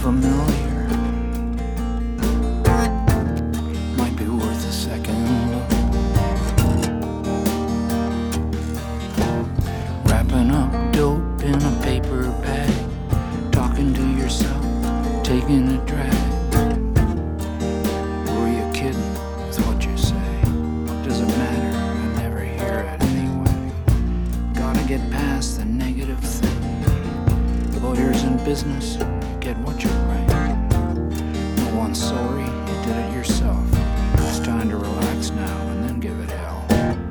familiar. Might be worth a second look. Wrapping up dope in a paper bag, talking to yourself, taking a drag. Were you kidding with what you say? Does it matter? I never hear it anyway. Gotta get past the negative thing. Lawyers in business, you get what you write. No one's sorry, you did it yourself. It's time to relax now and then give it hell.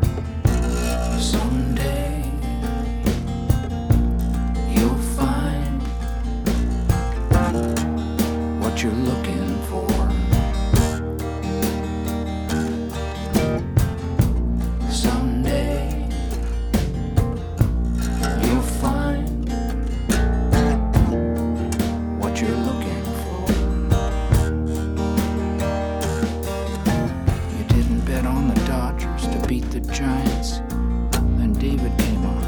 Someday you'll find what you're looking for. Someday you'll find what you're looking for. You didn't bet on the Dodgers to beat the Giants, then David came on.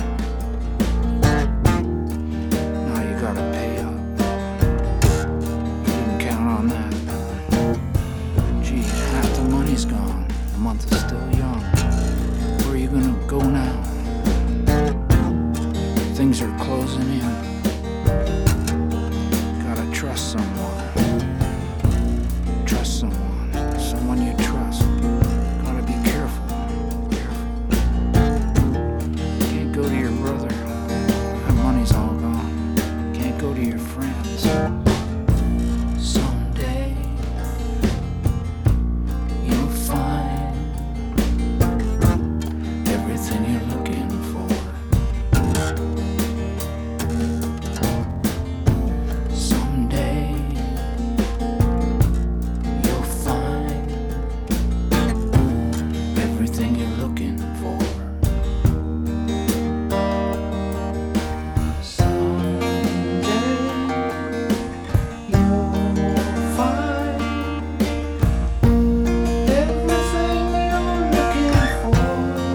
Now you gotta pay up. You didn't count on that. Gee, half the money's gone. The month is still young. Where are you gonna go now? Things are closing in. Gotta trust someone. Trust someone. Someone you trust. Gotta be careful. Careful. Can't go to your brother. That money's all gone. Can't go to your friends. Someday you'll find everything you're looking for. Someday you'll find everything you're looking for. Someday you'll find everything you're looking for.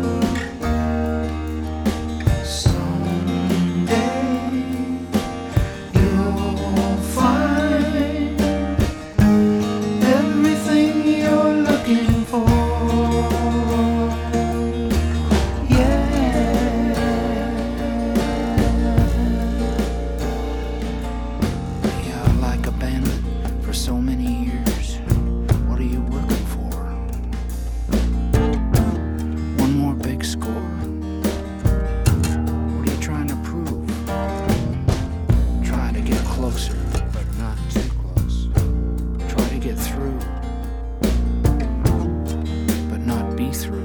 Someday you'll find everything you're looking for. Yeah, like a bandit for so many years. What are you working for? One more big score. What are you trying to prove? Try to get closer, but not too close. Try to get through, but not be through.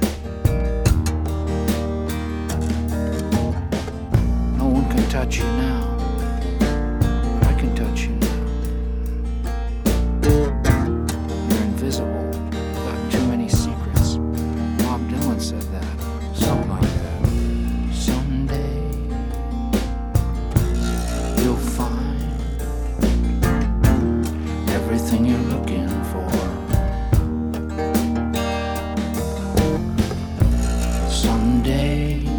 No one can touch you now. I can touch you now. You're invisible. Got too many secrets. Bob Dylan said that. Something like that. Someday you'll find everything you're looking for. Someday